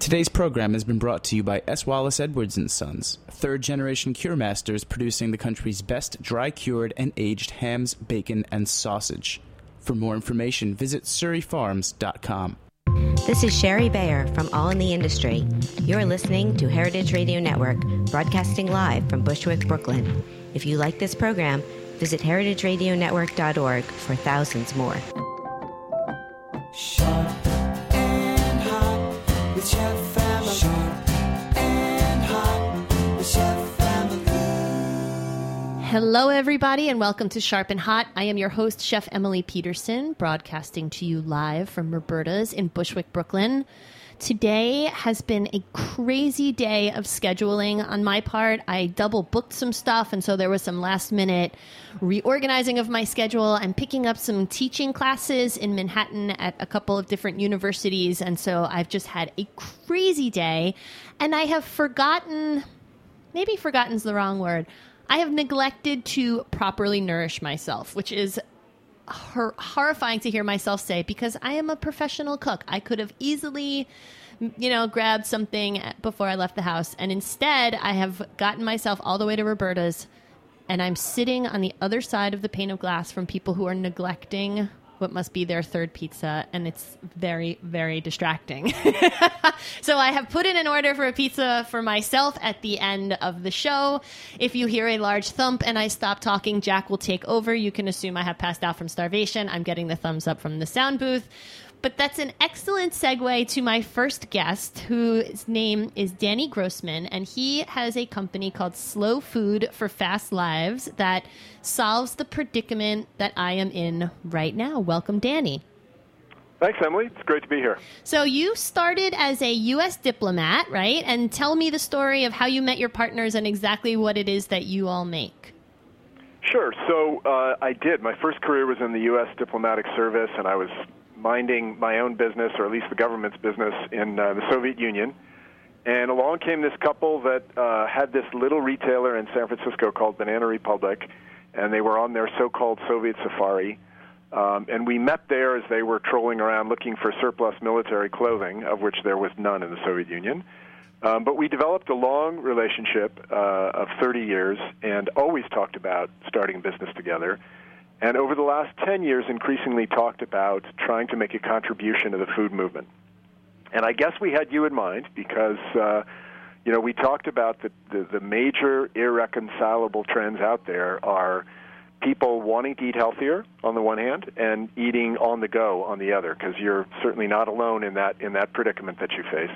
Today's program has been brought to you by S. Wallace Edwards & Sons, third-generation cure masters producing the country's best dry-cured and aged hams, bacon, and sausage. For more information, visit surreyfarms.com. This is Sherry Bayer from All in the Industry. You're listening to Heritage Radio Network, broadcasting live from Bushwick, Brooklyn. If you like this program, visit heritageradionetwork.org for thousands more. Sharp and hot with Chef Family. Sharp and hot with Chef Family. Hello, everybody, and welcome to Sharp and Hot. I am your host, Chef Emily Peterson, broadcasting to you live from Roberta's in Bushwick, Brooklyn. Today has been a crazy day of scheduling on my part. I double booked some stuff, and so there was some last minute reorganizing of my schedule. I'm picking up some teaching classes in Manhattan at a couple of different universities, and so I've just had a crazy day, and I have forgotten, maybe forgotten's the wrong word, I have neglected to properly nourish myself, which is horrifying to hear myself say because I am a professional cook. I could have easily, grabbed something before I left the house. And instead, I have gotten myself all the way to Roberta's, and I'm sitting on the other side of the pane of glass from people who are neglecting what must be their third pizza, and it's very, very distracting. So I have put in an order for a pizza for myself at the end of the show. If you hear a large thump and I stop talking, Jack will take over. You can assume I have passed out from starvation. I'm getting the thumbs up from the sound booth. But that's an excellent segue to my first guest, whose name is Danny Grossman, and he has a company called Slow Food for Fast Lives that solves the predicament that I am in right now. Welcome, Danny. Thanks, Emily. It's great to be here. So you started as a U.S. diplomat, right? And tell me the story of how you met your partners and exactly what it is that you all make. Sure. So I did. My first career was in the U.S. diplomatic service, and I was minding my own business, or at least the government's business, in the Soviet Union. And along came this couple that had this little retailer in San Francisco called Banana Republic, and they were on their so-called Soviet safari. And we met there as they were trolling around looking for surplus military clothing, of which there was none in the Soviet Union. But we developed a long relationship of 30 years and always talked about starting business together. And over the last 10 years, increasingly talked about trying to make a contribution to the food movement. And I guess we had you in mind because, we talked about the major irreconcilable trends out there are people wanting to eat healthier on the one hand and eating on the go on the other, because you're certainly not alone in that predicament that you face.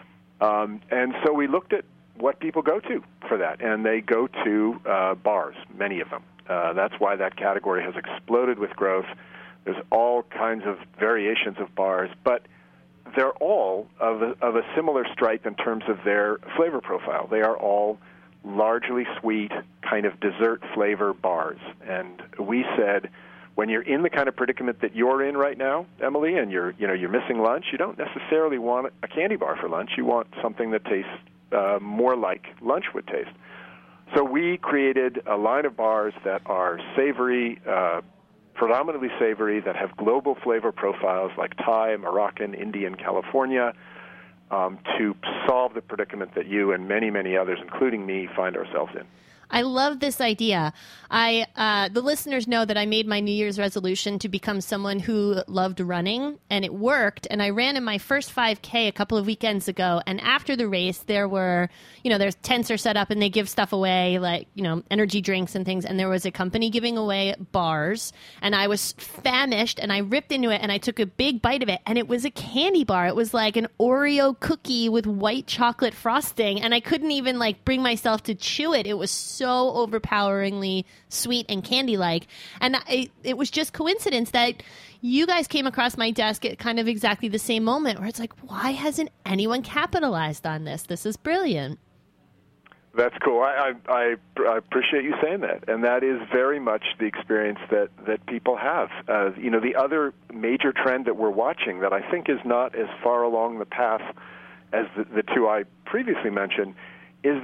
And so we looked at what people go to for that, and they go to bars, many of them. That's why that category has exploded with growth. There's all kinds of variations of bars, but they're all of a similar stripe in terms of their flavor profile. They are all largely sweet, kind of dessert flavor bars. And we said, when you're in the kind of predicament that you're in right now, Emily, and you're missing lunch, you don't necessarily want a candy bar for lunch. You want something that tastes more like lunch would taste. So we created a line of bars that are savory, predominantly savory, that have global flavor profiles like Thai, Moroccan, Indian, California, to solve the predicament that you and many, many others, including me, find ourselves in. I love this idea. The listeners know that I made my New Year's resolution to become someone who loved running, and it worked. And I ran in my first 5K a couple of weekends ago. And after the race, there were, there's tents are set up and they give stuff away, like, energy drinks and things. And there was a company giving away bars, and I was famished, and I ripped into it, and I took a big bite of it, and it was a candy bar. It was like an Oreo cookie with white chocolate frosting, and I couldn't even bring myself to chew it. It was so overpoweringly sweet and candy-like. And it was just coincidence that you guys came across my desk at kind of exactly the same moment where it's like, why hasn't anyone capitalized on this? This is brilliant. That's cool. I appreciate you saying that. And that is very much the experience that people have. The other major trend that we're watching that I think is not as far along the path as the two I previously mentioned is that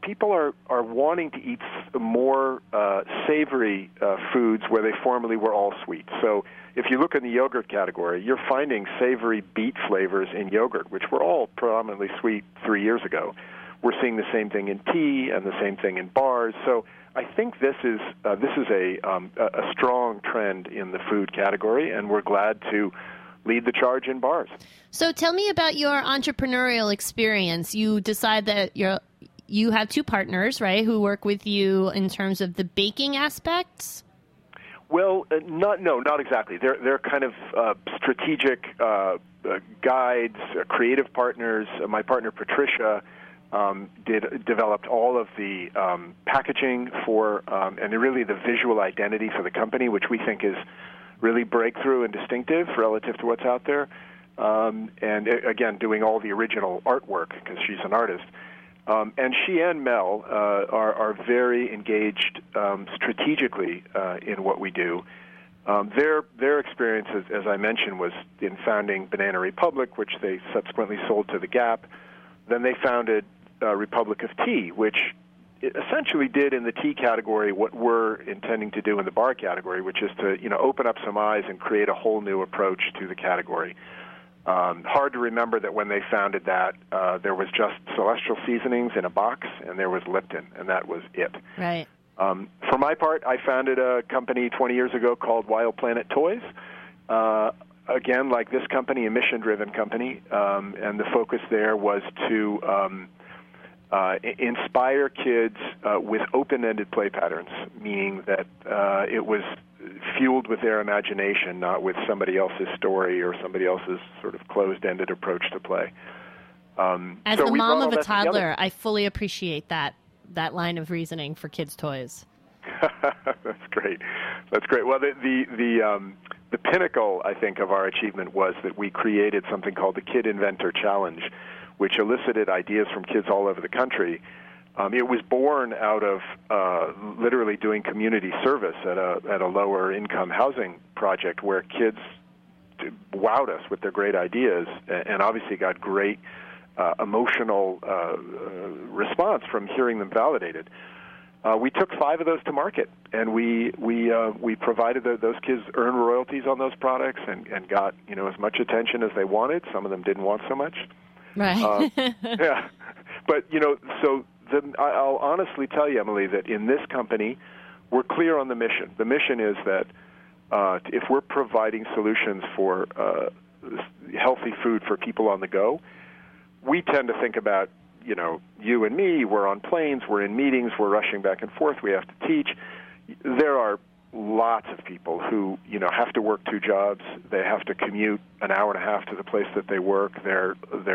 people are wanting to eat more savory foods where they formerly were all sweet. So if you look in the yogurt category, you're finding savory beet flavors in yogurt, which were all predominantly sweet 3 years ago. We're seeing the same thing in tea and the same thing in bars. So I think this is a strong trend in the food category, and we're glad to lead the charge in bars. So tell me about your entrepreneurial experience. You decide that you have two partners, right, who work with you in terms of the baking aspects? Well, not exactly. They're kind of strategic guides, creative partners. My partner Patricia developed all of the packaging for and really the visual identity for the company, which we think is really breakthrough and distinctive relative to what's out there. And again, doing all the original artwork because she's an artist. And she and Mel are very engaged strategically in what we do. Their experience, as I mentioned, was in founding Banana Republic, which they subsequently sold to The Gap. Then they founded Republic of Tea, which essentially did in the tea category what we're intending to do in the bar category, which is to open up some eyes and create a whole new approach to the category. Hard to remember that when they founded that, there was just Celestial Seasonings in a box, and there was Lipton, and that was it. Right. For my part, I founded a company 20 years ago called Wild Planet Toys. Again, like this company, a mission-driven company, and the focus there was to inspire kids with open-ended play patterns, meaning that it was fueled with their imagination, not with somebody else's story or somebody else's sort of closed-ended approach to play. As the mom of a toddler, I fully appreciate that line of reasoning for kids' toys. That's great. That's great. Well, the pinnacle, I think, of our achievement was that we created something called the Kid Inventor Challenge, which elicited ideas from kids all over the country. It was born out of literally doing community service at a lower income housing project where kids wowed us with their great ideas and obviously got great emotional response from hearing them validated. We took 5 of those to market, and we provided those kids earned royalties on those products and got as much attention as they wanted. Some of them didn't want so much. Right. Yeah, but I'll honestly tell you, Emily, that in this company, we're clear on the mission. The mission is that if we're providing solutions for healthy food for people on the go, we tend to think about, you and me, we're on planes, we're in meetings, we're rushing back and forth, we have to teach. There are lots of people who, have to work 2 jobs. They have to commute an hour and a half to the place that they work. They're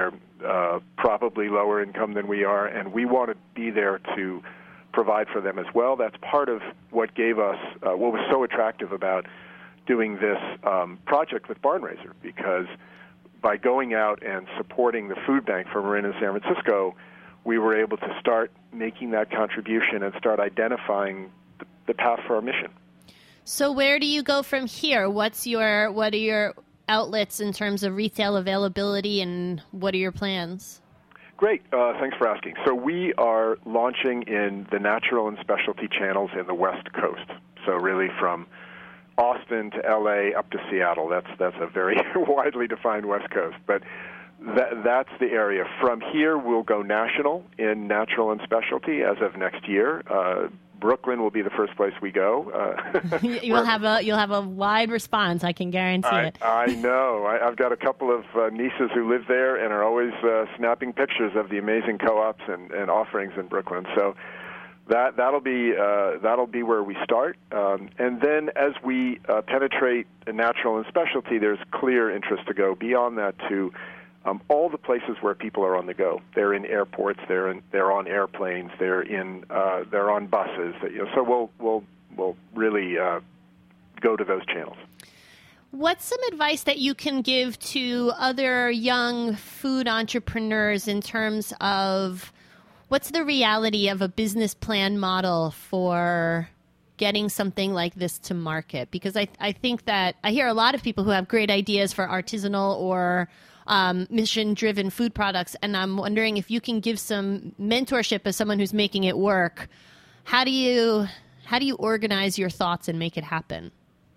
probably lower income than we are, and we want to be there to provide for them as well. That's part of what gave us what was so attractive about doing this project with Barnraiser, because by going out and supporting the food bank for Marin in San Francisco, we were able to start making that contribution and start identifying the path for our mission. So where do you go from here? What are your outlets in terms of retail availability, and what are your plans? Great. Thanks for asking. So we are launching in the natural and specialty channels in the West Coast. So really from Austin to L.A. up to Seattle. That's a very widely defined West Coast. But that's the area. From here, we'll go national in natural and specialty as of next year. Brooklyn will be the first place we go. You'll have a wide response. I can guarantee it. I know. I've got a couple of nieces who live there and are always snapping pictures of the amazing co-ops and offerings in Brooklyn. So that'll be where we start. And then as we penetrate natural and specialty, there's clear interest to go beyond that to all the places where people are on the go. They're in airports. They're on airplanes. They're on buses. So we'll really go to those channels. What's some advice that you can give to other young food entrepreneurs in terms of what's the reality of a business plan model for getting something like this to market? Because I think that I hear a lot of people who have great ideas for artisanal or mission-driven food products. And I'm wondering if you can give some mentorship as someone who's making it work. How do you organize your thoughts and make it happen?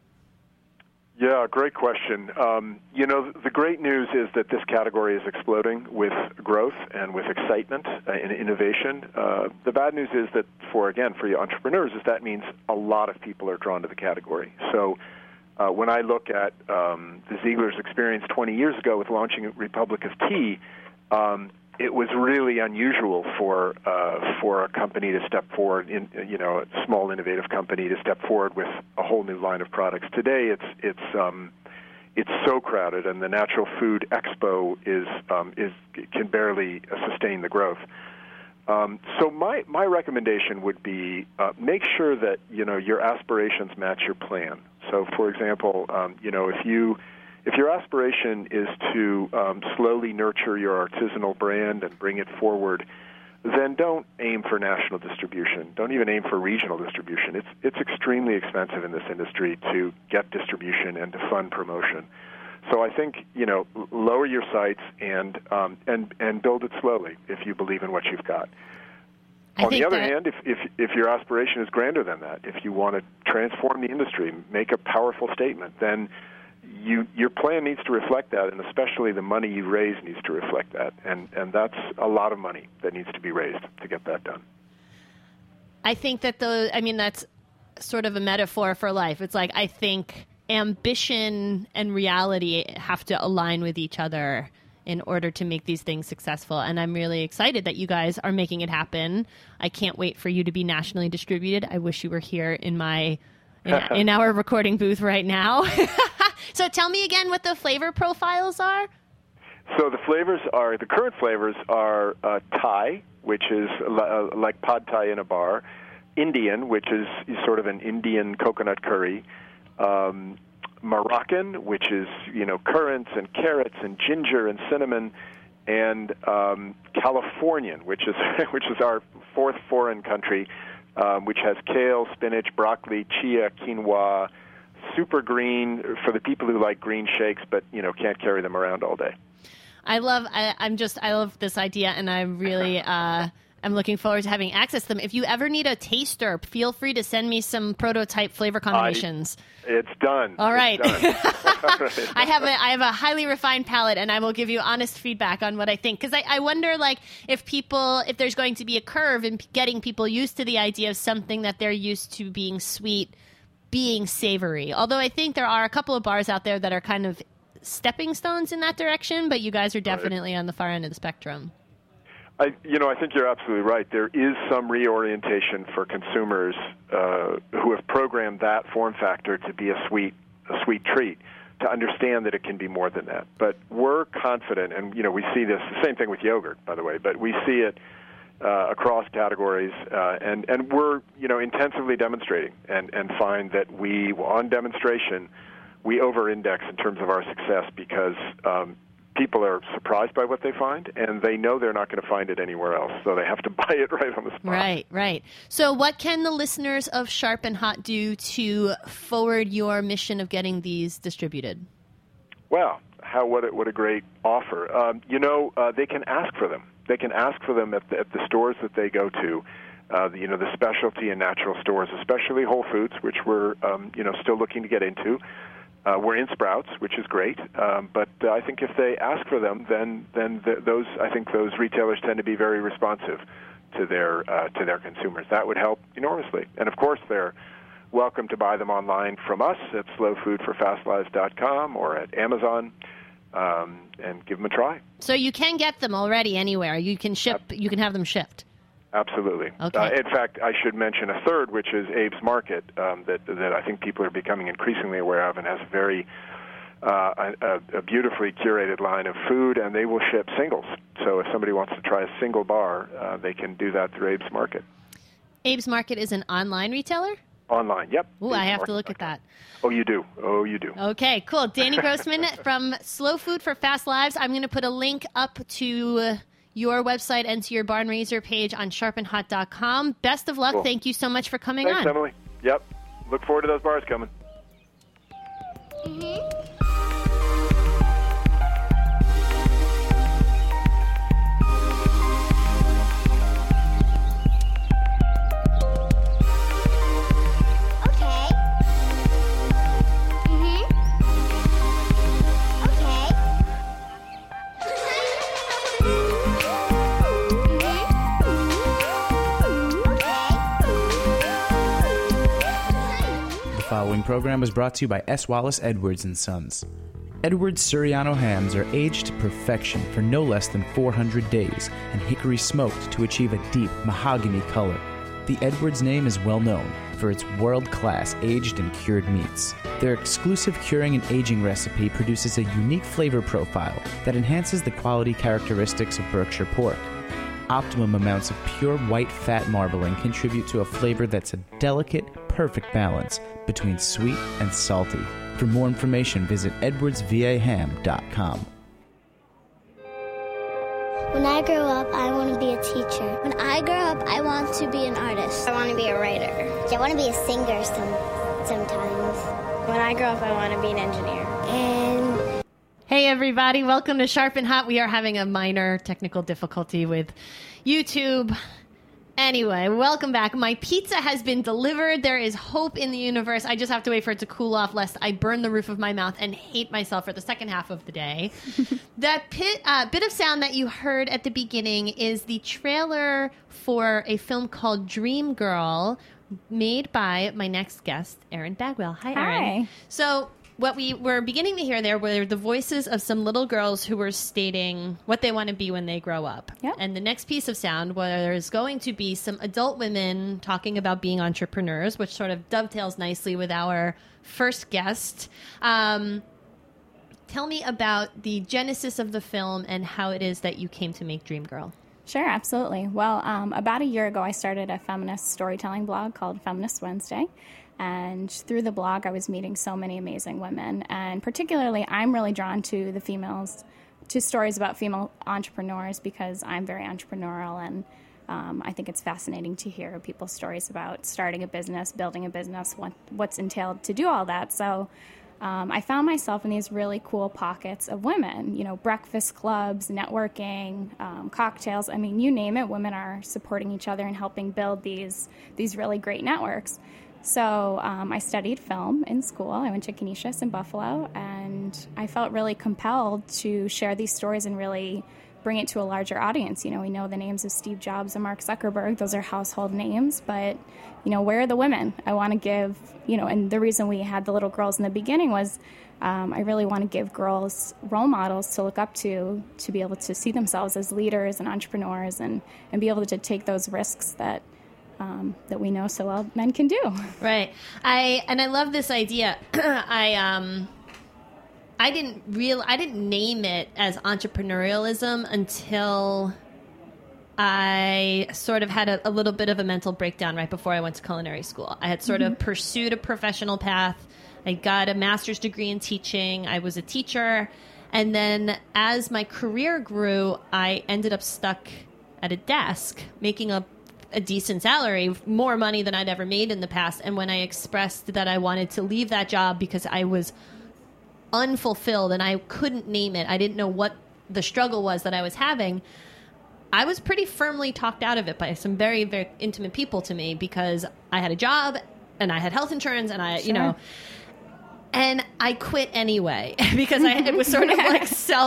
Yeah, great question. The great news is that this category is exploding with growth and with excitement and innovation. The bad news is that for you entrepreneurs, is that means a lot of people are drawn to the category. So when I look at the Ziegler's experience 20 years ago with launching Republic of Tea, it was really unusual for a company to step forward, a small innovative company to step forward with a whole new line of products. Today, it's so crowded, and the Natural Food Expo can barely sustain the growth. So my recommendation would be make sure that your aspirations match your plan. So, for example, if your aspiration is to slowly nurture your artisanal brand and bring it forward, then don't aim for national distribution. Don't even aim for regional distribution. It's extremely expensive in this industry to get distribution and to fund promotion. So I think lower your sights and build it slowly if you believe in what you've got. On the other hand, if your aspiration is grander than that, if you want to transform the industry, make a powerful statement, then your plan needs to reflect that, and especially the money you raise needs to reflect that. And that's a lot of money that needs to be raised to get that done. I think that that's sort of a metaphor for life. It's like I think ambition and reality have to align with each other in order to make these things successful. And I'm really excited that you guys are making it happen. I can't wait for you to be nationally distributed. I wish you were here in our recording booth right now. So tell me again what the flavor profiles are. So the current flavors are Thai, which is like pad Thai in a bar, Indian, which is sort of an Indian coconut curry, Moroccan, which is currants and carrots and ginger and cinnamon, and Californian, which is our fourth foreign country, which has kale, spinach, broccoli, chia, quinoa, super green for the people who like green shakes, but can't carry them around all day. I love this idea, and I really I'm looking forward to having access to them. If you ever need a taster, feel free to send me some prototype flavor combinations. It's done. All right. It's done. I have a highly refined palate, and I will give you honest feedback on what I think. Because I wonder, if there's going to be a curve in getting people used to the idea of something that they're used to being sweet, being savory. Although I think there are a couple of bars out there that are kind of stepping stones in that direction, but you guys are definitely on the far end of the spectrum. I think you're absolutely right. There is some reorientation for consumers who have programmed that form factor to be a sweet treat, to understand that it can be more than that. But we're confident, and we see this, the same thing with yogurt, by the way, but we see it across categories, and we're intensively demonstrating and find that on demonstration, we over-index in terms of our success because people are surprised by what they find, and they know they're not going to find it anywhere else, so they have to buy it right on the spot. Right. So what can the listeners of Sharp and Hot do to forward your mission of getting these distributed? Wow, what a great offer. They can ask for them. They can ask for them at the stores that they go to, the specialty and natural stores, especially Whole Foods, which we're still looking to get into. We're in Sprouts, which is great, but I think if they ask for them, then those retailers tend to be very responsive to their consumers. That would help enormously. And of course, they're welcome to buy them online from us at slowfoodforfastlives.com or at Amazon, and give them a try. So you can get them already anywhere. You can ship. You can have them shipped. Absolutely. Okay. In fact, I should mention a third, which is Abe's Market, that I think people are becoming increasingly aware of, and has a beautifully curated line of food, and they will ship singles. So if somebody wants to try a single bar, they can do that through Abe's Market. Abe's Market is an online retailer? Online, yep. Ooh, I have to look at that. Oh, you do. Okay, cool. Danny Grossman from Slow Food for Fast Lives. I'm going to put a link up to your website and to your Barn Raiser page on sharpenhot.com. Best of luck. Cool. Thank you so much for coming on. Thanks, Emily. Yep. Look forward to those bars coming. following program was brought to you by S. Wallace Edwards & Sons. Edwards Suriano hams are aged to perfection for no less than 400 days and hickory smoked to achieve a deep mahogany color. The Edwards name is well known for its world-class aged and cured meats. Their exclusive curing and aging recipe produces a unique flavor profile that enhances the quality characteristics of Berkshire pork. Optimum amounts of pure white fat marbling contribute to a flavor that's a delicate, perfect balance between sweet and salty. For more information, visit edwardsvaham.com. When I grow up, I want to be a teacher. When I grow up, I want to be an artist. I want to be a writer. I want to be a singer sometimes. When I grow up, I want to be an engineer. And Hey everybody, welcome to Sharp and Hot. We are having a minor technical difficulty with YouTube. Anyway, welcome back. My pizza has been delivered. There is hope in the universe. I just have to wait for it to cool off lest I burn the roof of my mouth and hate myself for the second half of the day. That bit of sound that you heard at the beginning is the trailer for a film called Dream Girl, made by my next guest, Erin Bagwell. Hi, Erin. Hi. So what we were beginning to hear there were the voices of some little girls who were stating what they want to be when they grow up. Yep. And the next piece of sound was going to be some adult women talking about being entrepreneurs, which sort of dovetails nicely with our first guest. Tell me about the genesis of the film and how it is that you came to make Dream Girl. Sure, absolutely. Well, about a year ago, I started a feminist storytelling blog called Feminist Wednesday. And through the blog, I was meeting so many amazing women. And particularly, I'm really drawn to to stories about female entrepreneurs because I'm very entrepreneurial. And I think it's fascinating to hear people's stories about starting a business, building a business, what's entailed to do all that. So I found myself in these really cool pockets of women, breakfast clubs, networking, cocktails. I mean, you name it, women are supporting each other and helping build these really great networks. So I studied film in school. I went to Canisius in Buffalo, and I felt really compelled to share these stories and really bring it to a larger audience. We know the names of Steve Jobs and Mark Zuckerberg. Those are household names, but, where are the women? I want to give, and the reason we had the little girls in the beginning was I really want to give girls role models to look up to be able to see themselves as leaders and entrepreneurs and be able to take those risks that we know so well men can do. Right. I love this idea. I didn't name it as entrepreneurialism until I sort of had a little bit of a mental breakdown right before I went to culinary school. I had sort of pursued a professional path. I got a master's degree in teaching. I was a teacher. And then as my career grew, I ended up stuck at a desk making a decent salary, more money than I'd ever made in the past. And when I expressed that I wanted to leave that job because I was unfulfilled and I couldn't name it, I didn't know what the struggle was that I was having, I was pretty firmly talked out of it by some very, very intimate people to me because I had a job and I had health insurance and and I quit anyway because it was sort of like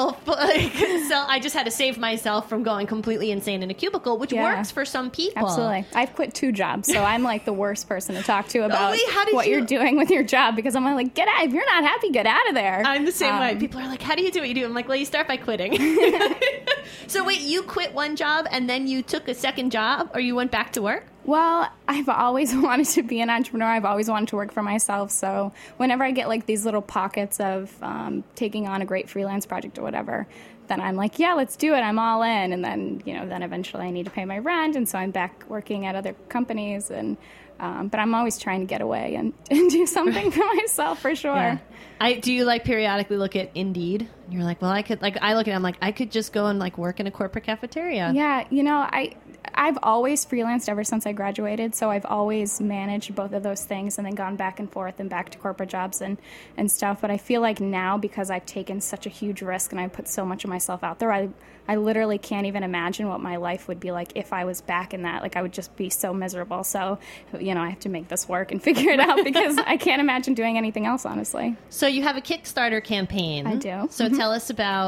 I just had to save myself from going completely insane in a cubicle, which works for some people. Absolutely. I've quit 2 jobs, so I'm like the worst person to talk to about what you're doing with your job because I'm like, get out. If you're not happy, get out of there. I'm the same way. People are like, how do you do what you do? I'm like, well, you start by quitting. So wait, you quit one job and then you took a second job or you went back to work? Well, I've always wanted to be an entrepreneur. I've always wanted to work for myself. So whenever I get like these little pockets of taking on a great freelance project or whatever, then I'm like, yeah, let's do it. I'm all in. And then, then eventually I need to pay my rent. And so I'm back working at other companies. And but I'm always trying to get away and do something for myself for sure. Yeah. Do you periodically look at Indeed? And you're like, well, I look at it, I'm like, I could just go and work in a corporate cafeteria. Yeah. I've always freelanced ever since I graduated, so I've always managed both of those things and then gone back and forth and back to corporate jobs and stuff. But I feel like now, because I've taken such a huge risk and I put so much of myself out there, I literally can't even imagine what my life would be like if I was back in that. I would just be so miserable. So, I have to make this work and figure it out because I can't imagine doing anything else, honestly. So you have a Kickstarter campaign. I do. So tell us about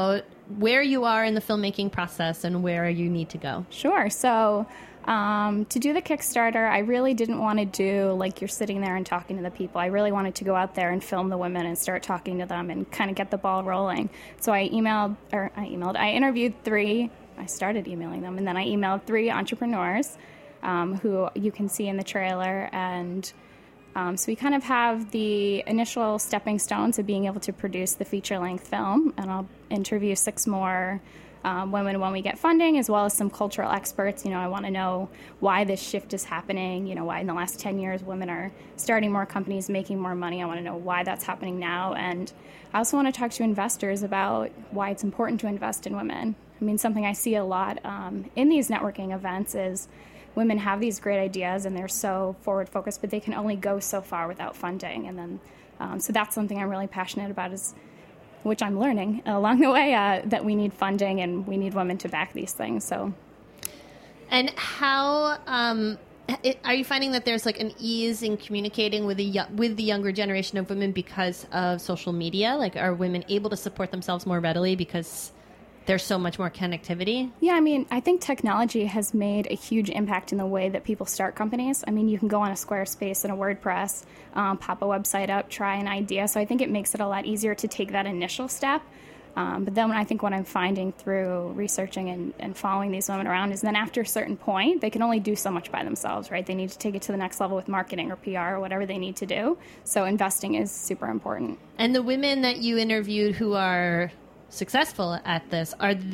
where you are in the filmmaking process and where you need to go. Sure. So to do the Kickstarter, I really didn't want to do like you're sitting there and talking to the people. I really wanted to go out there and film the women and start talking to them and kind of get the ball rolling. So I interviewed 3. I started emailing them, and then I emailed 3 entrepreneurs who you can see in the trailer. And so we kind of have the initial stepping stones of being able to produce the feature-length film, and I'll interview 6 more women when we get funding, as well as some cultural experts. I want to know why this shift is happening, why in the last 10 years women are starting more companies, making more money. I want to know why that's happening now. And I also want to talk to investors about why it's important to invest in women. I mean, something I see a lot in these networking events is women have these great ideas and they're so forward-focused, but they can only go so far without funding. And then, so that's something I'm really passionate about, which I'm learning along the way, that we need funding and we need women to back these things. So, and how are you finding that there's like an ease in communicating with the younger generation of women because of social media? Like, are women able to support themselves more readily because there's so much more connectivity? Yeah, I mean, I think technology has made a huge impact in the way that people start companies. I mean, you can go on a Squarespace and a WordPress, pop a website up, try an idea. So I think it makes it a lot easier to take that initial step. But then I think what I'm finding through researching and following these women around is then after a certain point, they can only do so much by themselves, right? They need to take it to the next level with marketing or PR or whatever they need to do. So investing is super important. And the women that you interviewed who are successful at this,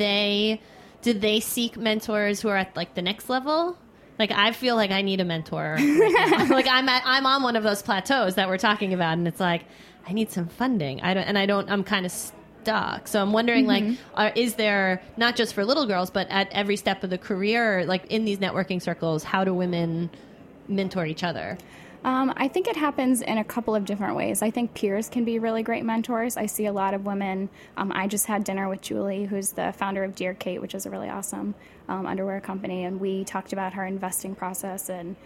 did they seek mentors who are at like the next level? Like, I feel like I need a mentor right now. Like I'm on one of those plateaus that we're talking about, and it's like I need some funding. I'm kind of stuck. So I'm wondering, is there, not just for little girls, but at every step of the career, like in these networking circles, how do women mentor each other? I think it happens in a couple of different ways. I think peers can be really great mentors. I see a lot of women. I just had dinner with Julie, who's the founder of Dear Kate, which is a really awesome underwear company, and we talked about her investing process and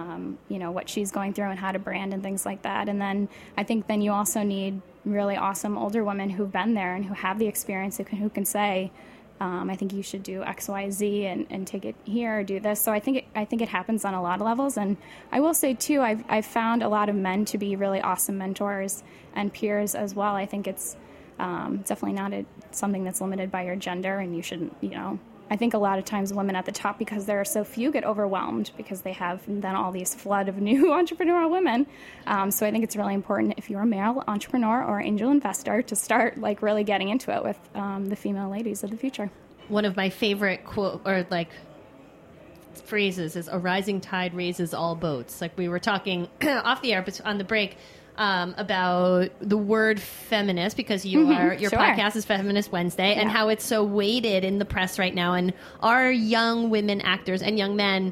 what she's going through and how to brand and things like that. And then I think then you also need really awesome older women who've been there and who have the experience, who can say, I think you should do X, Y, Z and take it here or do this. So I think it happens on a lot of levels. And I will say, too, I've found a lot of men to be really awesome mentors and peers as well. I think it's definitely not something that's limited by your gender, and you shouldn't, I think a lot of times women at the top, because there are so few, get overwhelmed because they have then all these flood of new entrepreneurial women. So I think it's really important if you're a male entrepreneur or angel investor to start like really getting into it with the female ladies of the future. One of my favorite quote or like phrases is "a rising tide raises all boats." Like, we were talking off the air, but on the break, about the word feminist, because your Sure. podcast is Feminist Wednesday, and how it's so weighted in the press right now, and are young women actors and young men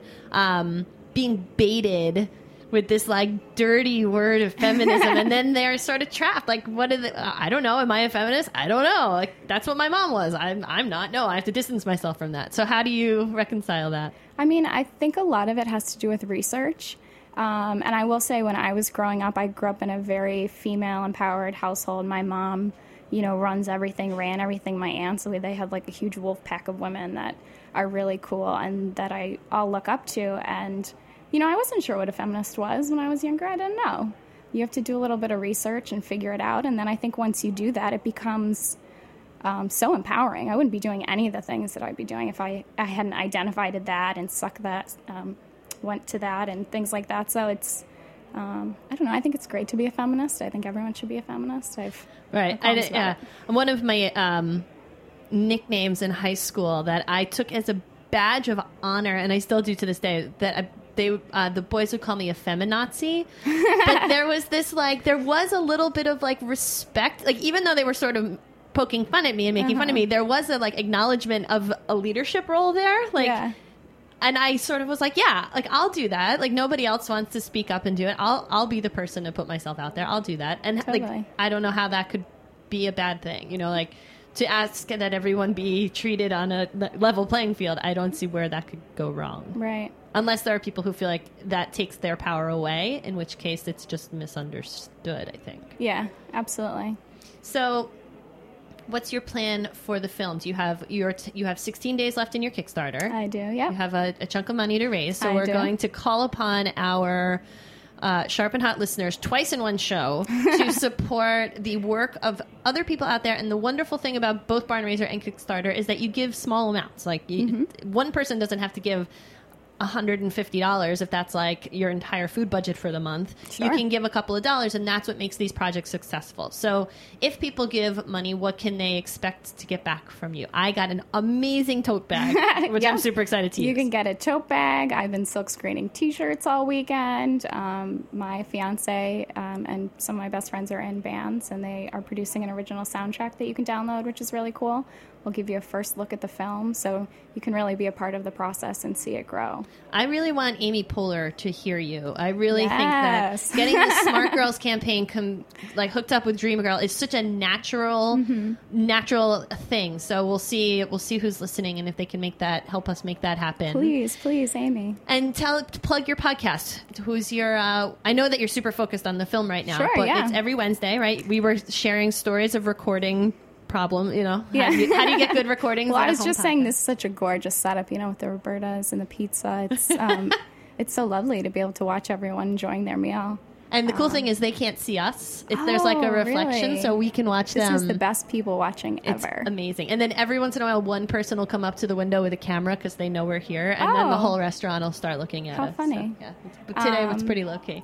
being baited with this like dirty word of feminism, and then they're sort of trapped. Like, I don't know. Am I a feminist? I don't know. Like, that's what my mom was. I'm not. No, I have to distance myself from that. So how do you reconcile that? I mean, I think a lot of it has to do with research. And I will say, when I was growing up, I grew up in a very female-empowered household. My mom, ran everything. My aunts, they had like a huge wolf pack of women that are really cool and that I all look up to. And, I wasn't sure what a feminist was when I was younger. I didn't know. You have to do a little bit of research and figure it out. And then I think once you do that, it becomes so empowering. I wouldn't be doing any of the things that I'd be doing if I hadn't identified that and went to that and things like that. So it's I don't know, I think it's great to be a feminist. I think everyone should be a feminist. One of my nicknames in high school that I took as a badge of honor, and I still do to this day, that the boys would call me a feminazi. But there was a little bit of like respect, like, even though they were sort of poking fun at me and making fun of me, there was a like acknowledgement of a leadership role there, like. Yeah. And I sort of was like, yeah, like, I'll do that. Like, nobody else wants to speak up and do it. I'll be the person to put myself out there. I'll do that. And totally. Like, I don't know how that could be a bad thing. Like, to ask that everyone be treated on a level playing field, I don't see where that could go wrong. Right. Unless there are people who feel like that takes their power away, in which case it's just misunderstood, I think. Yeah, absolutely. So What's your plan for the film? You have 16 days left in your Kickstarter. I do, yeah. You have a chunk of money to raise, so we're going to call upon our Sharp and Hot listeners twice in one show to support the work of other people out there. And the wonderful thing about both Barn Raiser and Kickstarter is that you give small amounts. Like one person doesn't have to give $150 if that's like your entire food budget for the month. Sure. You can give a couple of dollars, and that's what makes these projects successful. So if people give money, what can they expect to get back from you? I got an amazing tote bag, which I'm super excited to use. You can get a tote bag. I've been silk screening t-shirts all weekend. My fiance and some of my best friends are in bands, and they are producing an original soundtrack that you can download, which is really cool. We'll give you a first look at the film, so you can really be a part of the process and see it grow. I really want Amy Poehler to hear you. I really think that getting the Smart Girls campaign hooked up with Dream Girl is such a natural thing. So we'll see who's listening and if they can help us make that happen. Please, Amy. And plug your podcast. Who's your? I know that you're super focused on the film right now, but it's every Wednesday, right? We were sharing stories of recording problem, how do you get good recordings? Well, I was just saying, this is such a gorgeous setup, with the Robertas and the pizza. It's it's so lovely to be able to watch everyone enjoying their meal. And the cool thing is they can't see us. If there's like a reflection, really? So we can watch them. This is the best people watching ever. It's amazing. And then every once in a while, one person will come up to the window with a camera because they know we're here, and then the whole restaurant will start looking at us. How funny. So, but today it's pretty low-key.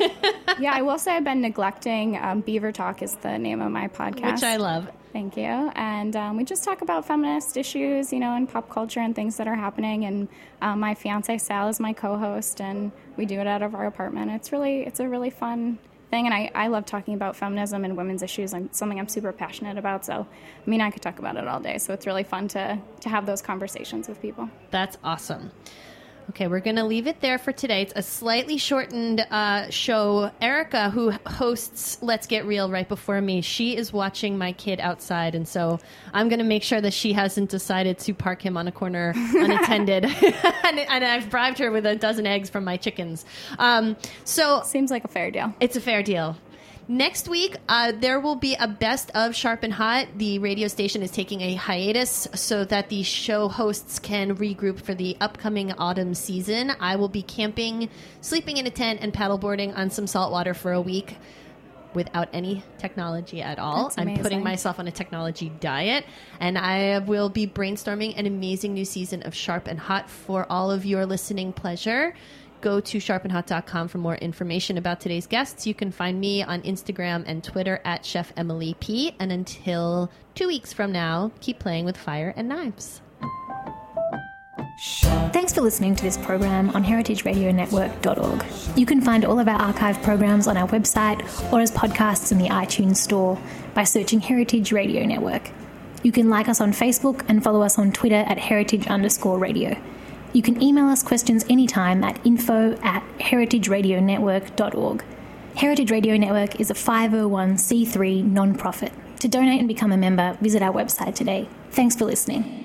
I will say I've been neglecting Beaver Talk is the name of my podcast. Which I love. Thank you. And we just talk about feminist issues, and pop culture and things that are happening. And my fiance Sal is my co-host, and we do it out of our apartment. It's a really fun thing, and I love talking about feminism and women's issues. And something I'm super passionate about. So, I could talk about it all day. So it's really fun to have those conversations with people. That's awesome. Okay, we're going to leave it there for today. It's a slightly shortened show. Erica, who hosts Let's Get Real right before me, she is watching my kid outside, and so I'm going to make sure that she hasn't decided to park him on a corner unattended. and I've bribed her with a dozen eggs from my chickens. So seems like a fair deal. It's a fair deal. Next week, there will be a best of Sharp and Hot. The radio station is taking a hiatus so that the show hosts can regroup for the upcoming autumn season. I will be camping, sleeping in a tent, and paddleboarding on some salt water for a week without any technology at all. I'm putting myself on a technology diet, and I will be brainstorming an amazing new season of Sharp and Hot for all of your listening pleasure. Go to sharpandhot.com for more information about today's guests. You can find me on Instagram and Twitter at Chef Emily P. And until 2 weeks from now, keep playing with fire and knives. Thanks for listening to this program on heritageradionetwork.org. You can find all of our archive programs on our website or as podcasts in the iTunes store by searching Heritage Radio Network. You can like us on Facebook and follow us on Twitter at @heritage_radio. You can email us questions anytime at info@heritageradionetwork.org. Heritage Radio Network is a 501c3 non-profit. To donate and become a member, visit our website today. Thanks for listening.